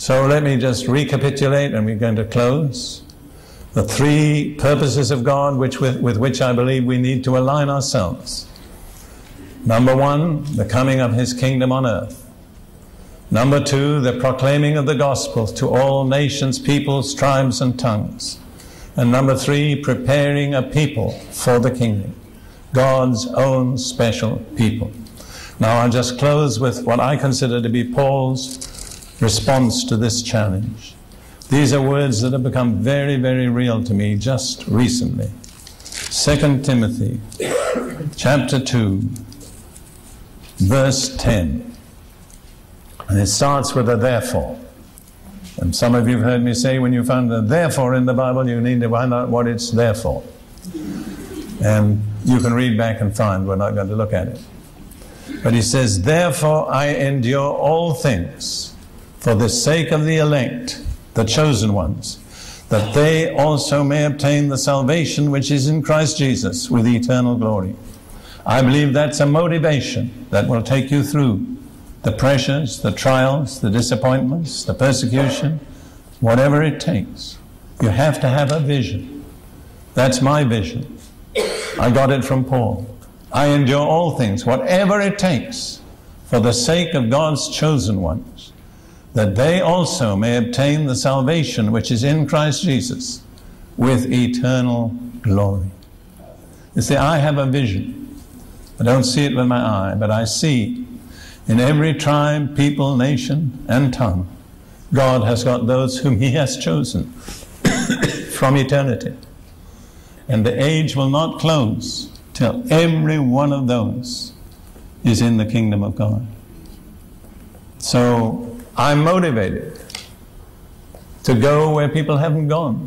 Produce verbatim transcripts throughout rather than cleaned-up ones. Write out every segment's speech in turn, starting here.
So let me just recapitulate, and we're going to close. The three purposes of God which with, with which I believe we need to align ourselves. Number one, the coming of his kingdom on earth. Number two, the proclaiming of the gospel to all nations, peoples, tribes, and tongues. And number three, preparing a people for the kingdom, God's own special people. Now I'll just close with what I consider to be Paul's response to this challenge. These are words that have become very, very real to me just recently. Second Timothy, chapter two, verse ten. And it starts with a therefore. And some of you have heard me say, when you find a therefore in the Bible, you need to find out what it's there for. And you can read back and find, we're not going to look at it. But he says, therefore I endure all things for the sake of the elect, the chosen ones, that they also may obtain the salvation which is in Christ Jesus with eternal glory. I believe that's a motivation that will take you through the pressures, the trials, the disappointments, the persecution, whatever it takes. You have to have a vision. That's my vision. I got it from Paul. I endure all things, whatever it takes, for the sake of God's chosen ones, that they also may obtain the salvation which is in Christ Jesus with eternal glory. You see, I have a vision. I don't see it with my eye, but I see in every tribe, people, nation, and tongue, God has got those whom he has chosen from eternity. And the age will not close till every one of those is in the kingdom of God. So I'm motivated to go where people haven't gone.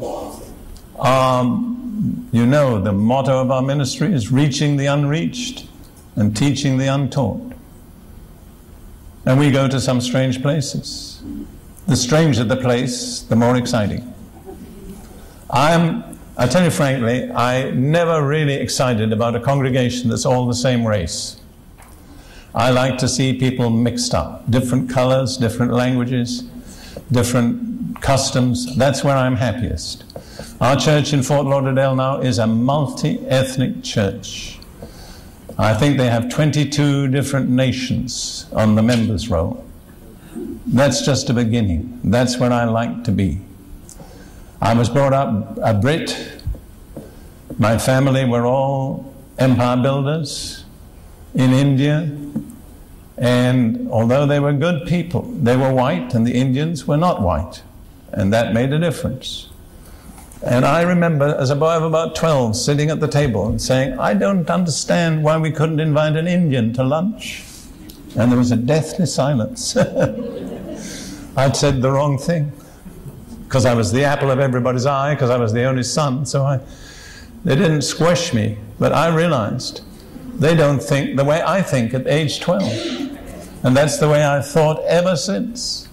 Um, you know, the motto of our ministry is reaching the unreached and teaching the untaught. And we go to some strange places. The stranger the place, the more exciting. I'm, I tell you frankly, I'm never really excited about a congregation that's all the same race. I like to see people mixed up. Different colors, different languages, different customs. That's where I'm happiest. Our church in Fort Lauderdale now is a multi-ethnic church. I think they have twenty-two different nations on the members' roll. That's just a beginning. That's where I like to be. I was brought up a Brit. My family were all empire builders in India. And although they were good people, they were white and the Indians were not white. And that made a difference. And I remember as a boy of about twelve sitting at the table and saying, I don't understand why we couldn't invite an Indian to lunch. And there was a deathly silence. I'd said the wrong thing. Because I was the apple of everybody's eye, because I was the only son. So I, they didn't squash me. But I realized they don't think the way I think at age twelve. And that's the way I've thought ever since.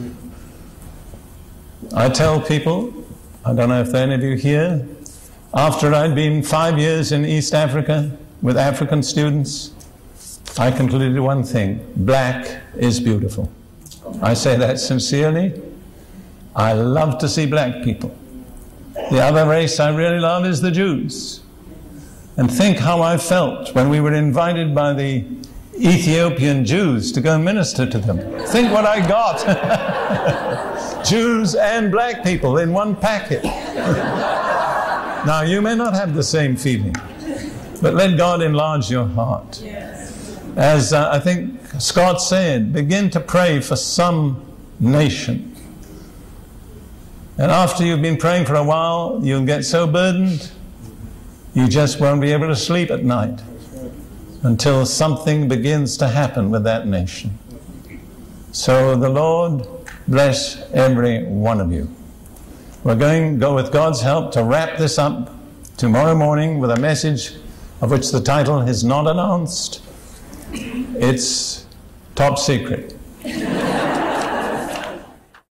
I tell people, I don't know if there are any of you here, after I'd been five years in East Africa with African students, I concluded one thing: black is beautiful. I say that sincerely. I love to see black people. The other race I really love is the Jews. And think how I felt when we were invited by the Ethiopian Jews to go and minister to them. Think what I got. Jews and black people in one packet. Now, you may not have the same feeling, but let God enlarge your heart. As uh, I think Scott said, begin to pray for some nation. And after you've been praying for a while, you'll get so burdened, you just won't be able to sleep at night until something begins to happen with that nation. So the Lord bless every one of you. We're going to go with God's help to wrap this up tomorrow morning with a message of which the title is not announced. It's top secret.